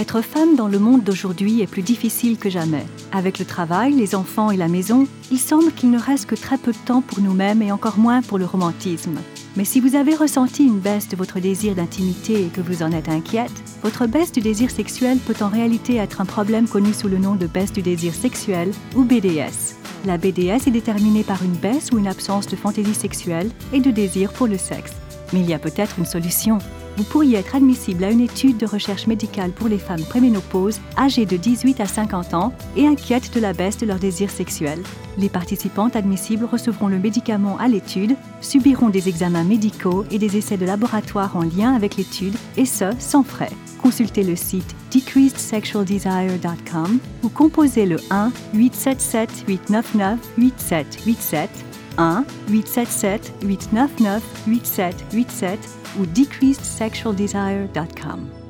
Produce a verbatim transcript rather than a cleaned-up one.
Être femme dans le monde d'aujourd'hui est plus difficile que jamais. Avec le travail, les enfants et la maison, il semble qu'il ne reste que très peu de temps pour nous-mêmes et encore moins pour le romantisme. Mais si vous avez ressenti une baisse de votre désir d'intimité et que vous en êtes inquiète, votre baisse du désir sexuel peut en réalité être un problème connu sous le nom de baisse du désir sexuel ou B D S. La B D S est déterminée par une baisse ou une absence de fantaisie sexuelle et de désir pour le sexe. Mais il y a peut-être une solution. Vous pourriez être admissible à une étude de recherche médicale pour les femmes préménopause âgées de dix-huit à cinquante ans et inquiètes de la baisse de leur désir sexuel. Les participantes admissibles recevront le médicament à l'étude, subiront des examens médicaux et des essais de laboratoire en lien avec l'étude, et ce, sans frais. Consultez le site decreased sexual desire dot com ou composez le un huit sept sept huit neuf neuf huit sept huit sept, un huit sept sept huit neuf neuf huit sept huit sept ou decreased sexual desire dot com.